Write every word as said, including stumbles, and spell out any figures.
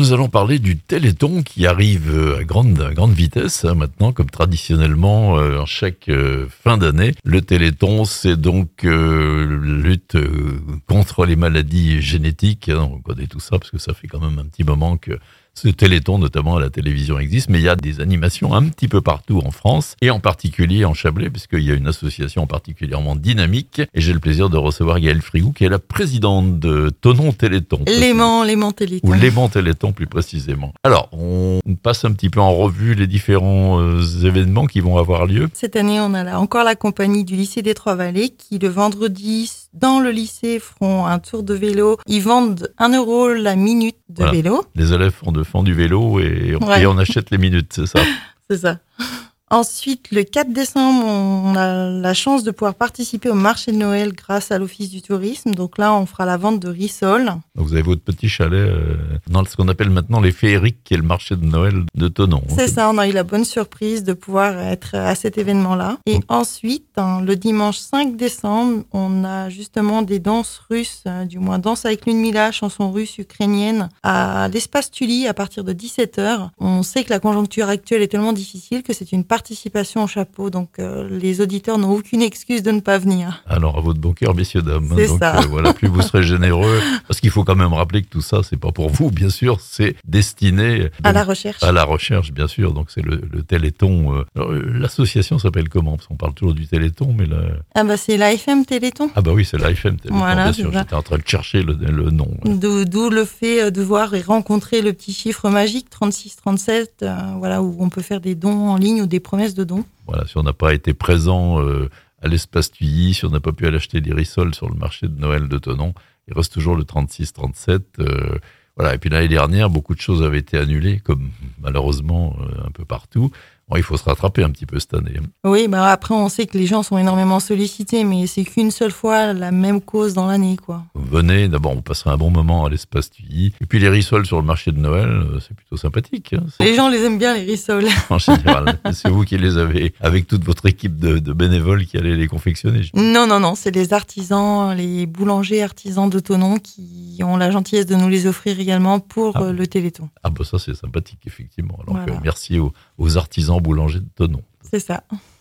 nous allons parler du Téléthon qui arrive à grande, à grande vitesse hein, maintenant, comme traditionnellement euh, en chaque euh, fin d'année. Le Téléthon, c'est donc euh, lutte euh, contre les maladies génétiques. Hein, on connaît tout ça parce que ça fait quand même un petit moment que ce Téléthon, notamment à la télévision, existe, mais il y a des animations un petit peu partout en France, et en particulier en Chablais, puisqu'il y a une association particulièrement dynamique, et j'ai le plaisir de recevoir Gaëlle Frigou, qui est la présidente de Thonon Téléthon. Léman, Léman Téléthon. Ou Léman Téléthon, plus précisément. Alors, on passe un petit peu en revue les différents euh, événements qui vont avoir lieu. Cette année, on a là encore la compagnie du lycée des Trois-Vallées, qui le vendredi, dans le lycée, feront un tour de vélo. Ils vendent un euro la minute de Voilà. vélo. Les élèves font, de, font du vélo et on, Ouais. et on achète les minutes, c'est ça. C'est ça. Ensuite, le quatre décembre, on a la chance de pouvoir participer au marché de Noël grâce à l'Office du tourisme. Donc là, on fera la vente de rissoles. Donc vous avez votre petit chalet euh, dans ce qu'on appelle maintenant les féeriques, qui est le marché de Noël de Thonon. C'est ça, on a eu la bonne surprise de pouvoir être à cet événement-là. Et Mm. ensuite, hein, le dimanche cinq décembre, on a justement des danses russes, euh, du moins Danse avec Lune Mila, chanson russe ukrainienne, à l'espace Tully à partir de dix-sept heures. On sait que la conjoncture actuelle est tellement difficile que c'est une participation au chapeau, donc euh, les auditeurs n'ont aucune excuse de ne pas venir. Alors à votre bon cœur, messieurs, dames. C'est Donc ça. euh, voilà, plus vous serez généreux, parce qu'il faut quand même rappeler que tout ça, c'est pas pour vous, bien sûr, c'est destiné donc, À la recherche. à la recherche, bien sûr. Donc c'est le, le Téléthon. euh. Alors, euh, l'association s'appelle comment? Parce qu'on parle toujours du Téléthon, mais là... Ah bah c'est l'A F M Téléthon. Ah bah oui, c'est l'A F M Téléthon, Voilà, bien c'est sûr. ça. J'étais en train de chercher le, le nom. ouais. D'où, d'où le fait de voir et rencontrer le petit chiffre magique trente-six trente-sept, euh, voilà, où on peut faire des dons en ligne ou des promesses de dons. Voilà, si on n'a pas été présent euh, à l'espace Tuilly, si on n'a pas pu aller acheter des rissoles sur le marché de Noël de Thonon, il reste toujours le trente-six trente-sept. Euh, voilà. Et puis l'année dernière, beaucoup de choses avaient été annulées, comme malheureusement euh, un peu partout. Bon, il faut se rattraper un petit peu cette année. Oui, bah après on sait que les gens sont énormément sollicités, mais c'est qu'une seule fois la même cause dans l'année, quoi. Venez, d'abord on passera un bon moment à l'espace Tuilly. Et puis les rissoles sur le marché de Noël, euh, c'est plutôt sympathique. Hein, c'est- Les gens les aiment bien, les rissoles. En général, c'est vous qui les avez, avec toute votre équipe de, de bénévoles qui allez les confectionner. je- Non, non, non, c'est les artisans, les boulangers artisans de Thonon qui ont la gentillesse de nous les offrir également pour Ah. euh, le Téléthon. Ah bah ça c'est sympathique effectivement. Alors Voilà. que merci aux, aux artisans boulangers de Thonon. C'est ça.